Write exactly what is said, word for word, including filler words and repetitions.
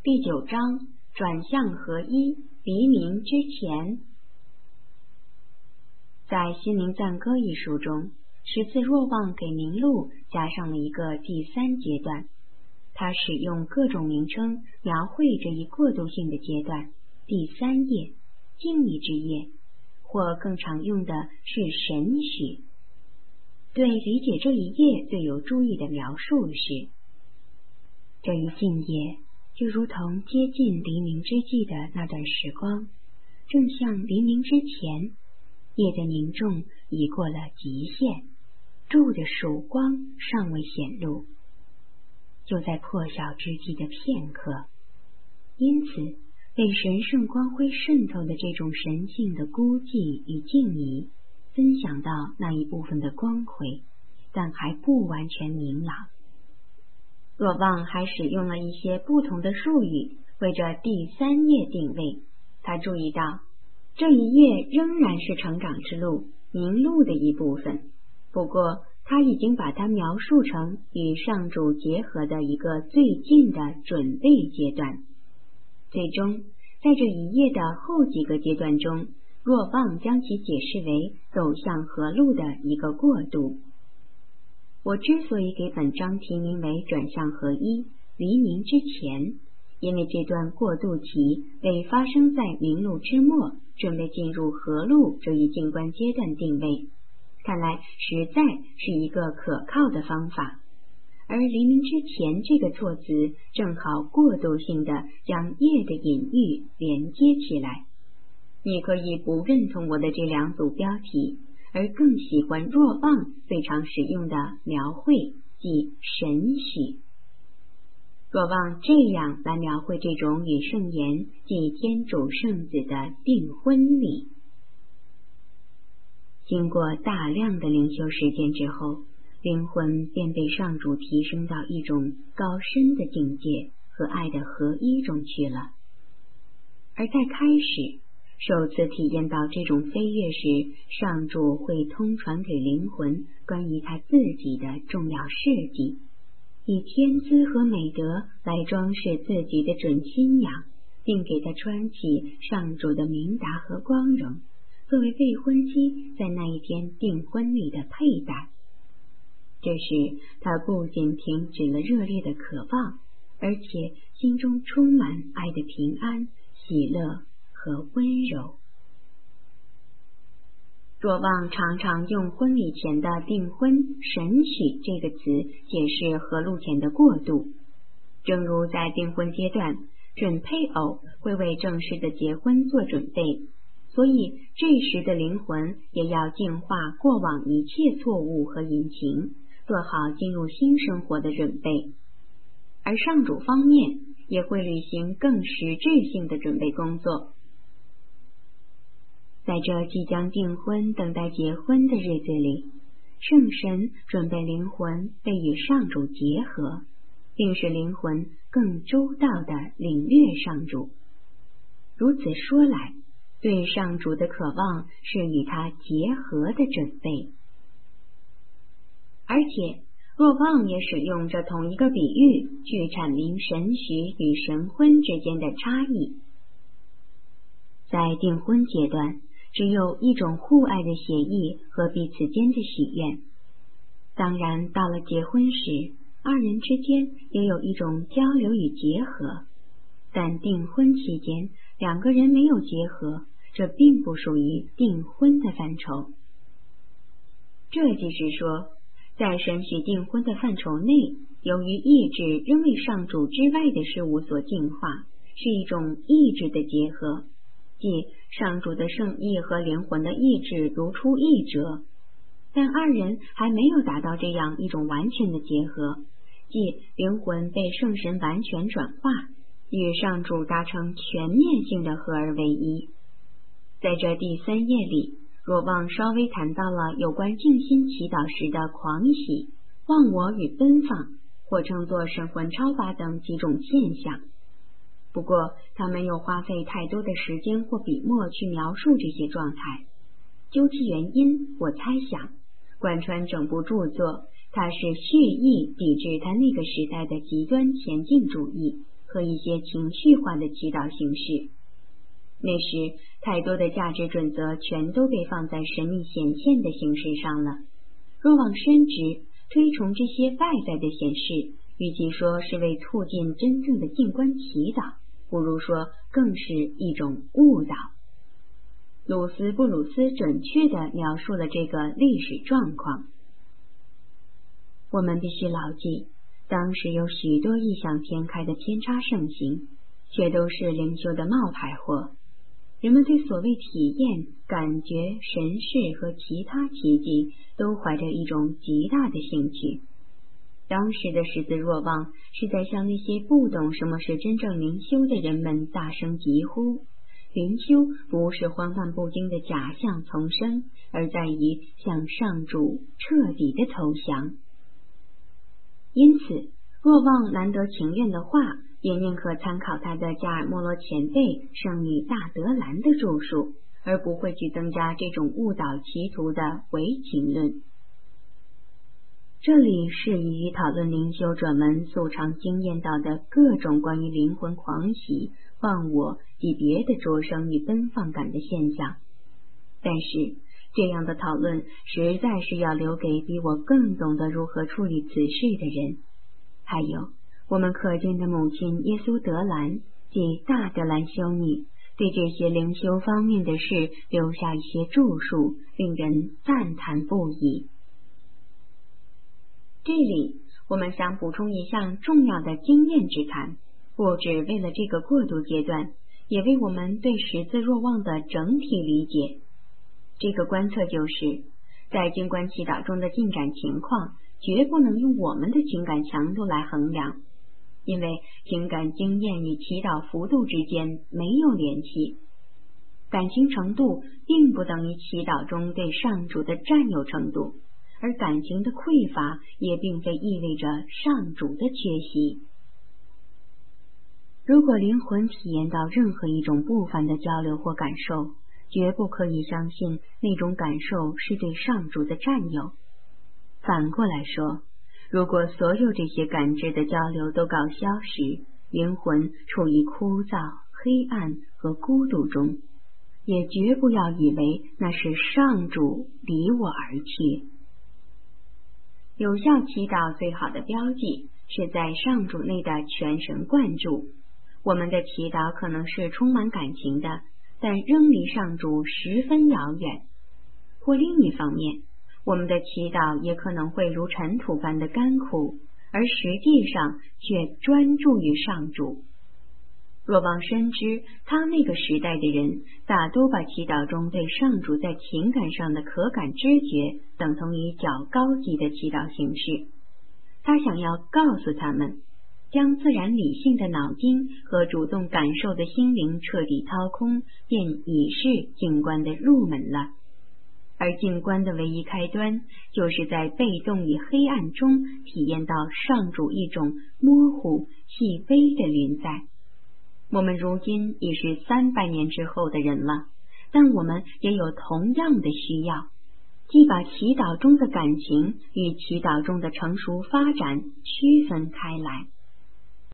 第九章转向合一，黎明之前。在《心灵赞歌》一书中，十字若望给明录加上了一个第三阶段，他使用各种名称描绘这一过渡性的阶段。第三页，静谧之夜，或更常用的是神许。对理解这一页最有注意的描述是，这一静夜就如同接近黎明之际的那段时光，正像黎明之前，夜的凝重已过了极限，柱的曙光尚未显露，就在破晓之际的片刻。因此被神圣光辉渗透的这种神性的孤寂与静怡，分享到那一部分的光辉，但还不完全明朗。若望还使用了一些不同的术语为这第三页定位。他注意到这一页仍然是成长之路明路的一部分，不过他已经把它描述成与上主结合的一个最近的准备阶段。最终在这一页的后几个阶段中，若望将其解释为走向合路的一个过渡。我之所以给本章题名为转向合一，黎明之前，因为这段过渡期为发生在明路之末，准备进入合路这一静观阶段定位，看来实在是一个可靠的方法。而黎明之前这个措辞正好过渡性的将夜的隐喻连接起来。你可以不认同我的这两组标题，而更喜欢若望最常使用的描绘，即神许。若望这样来描绘这种与圣言即天主圣子的订婚礼。经过大量的灵修实践之后，灵魂便被上主提升到一种高深的境界和爱的合一中去了。而在开始首次体验到这种飞跃时，上主会通传给灵魂关于他自己的重要事迹，以天资和美德来装饰自己的准新娘，并给他穿起上主的明达和光荣，作为未婚妻在那一天订婚礼的佩戴。这时他不仅停止了热烈的渴望，而且心中充满爱的平安、喜乐和温柔。若望常常用婚礼前的订婚神许这个词解释合路前的过渡。正如在订婚阶段，准配偶会为正式的结婚做准备，所以这时的灵魂也要净化过往一切错误和隐情，做好进入新生活的准备。而上主方面也会履行更实质性的准备工作。在这即将订婚等待结婚的日子里，圣神准备灵魂被与上主结合，并使灵魂更周到地领略上主。如此说来，对上主的渴望是与他结合的准备。而且若望也使用这同一个比喻去阐明神许与神婚之间的差异。在订婚阶段，只有一种互爱的协议和彼此间的许愿。当然，到了结婚时，二人之间也有一种交流与结合，但订婚期间两个人没有结合，这并不属于订婚的范畴。这即是说，在神许订婚的范畴内，由于意志仍为上主之外的事物所净化，是一种意志的结合，即上主的圣意和灵魂的意志如出一辙，但二人还没有达到这样一种完全的结合，即灵魂被圣神完全转化，与上主达成全面性的合而为一。在这第三页里，若望稍微谈到了有关静心祈祷时的狂喜、忘我与奔放，或称作神魂超拔等几种现象。不过他没有花费太多的时间或笔墨去描述这些状态。究其原因，我猜想贯穿整部著作，他是蓄意抵制他那个时代的极端前进主义和一些情绪化的祈祷形式。那时，太多的价值准则全都被放在神秘显现的形式上了。若往深知，推崇这些外在的显示，与其说是为促进真正的静观祈祷，不如说更是一种误导。鲁斯布鲁斯准确地描述了这个历史状况。我们必须牢记，当时有许多异想天开的偏差盛行，却都是灵修的冒牌货。人们对所谓体验、感觉、神事和其他奇迹都怀着一种极大的兴趣。当时的十字若望是在向那些不懂什么是真正灵修的人们大声疾呼，灵修不是荒诞不经的假象丛生，而在于向上主彻底的投降。因此，若望难得情愿的话，也宁可参考他的加尔默罗前辈圣女大德兰的著述，而不会去增加这种误导歧途的唯情论。这里适宜于讨论灵修者们素常经验到的各种关于灵魂狂喜、忘我及别的着声与奔放感的现象，但是这样的讨论实在是要留给比我更懂得如何处理此事的人。还有我们可敬的母亲耶稣德兰即大德兰修女，对这些灵修方面的事留下一些著述，令人赞叹不已。这里我们想补充一项重要的经验之谈，不只为了这个过渡阶段，也为我们对十字若望的整体理解。这个观测就是，在静观祈祷中的进展情况绝不能用我们的情感强度来衡量，因为情感经验与祈祷幅度之间没有联系。感情程度并不等于祈祷中对上主的占有程度，而感情的匮乏也并非意味着上主的缺席。如果灵魂体验到任何一种不凡的交流或感受，绝不可以相信那种感受是对上主的占有。反过来说，如果所有这些感知的交流都搞消时，灵魂处于枯燥、黑暗和孤独中，也绝不要以为那是上主离我而去。有效祈祷最好的标记是在上主内的全神贯注。我们的祈祷可能是充满感情的，但仍离上主十分遥远。或另一方面，我们的祈祷也可能会如尘土般的干枯，而实际上却专注于上主。若望深知他那个时代的人大多把祈祷中对上主在情感上的可感知觉等同于较高级的祈祷形式，他想要告诉他们，将自然理性的脑筋和主动感受的心灵彻底掏空，便已是静观的入门了。而静观的唯一开端，就是在被动与黑暗中体验到上主一种模糊细微的临在。我们如今已是三百年之后的人了，但我们也有同样的需要，即把祈祷中的感情与祈祷中的成熟发展区分开来。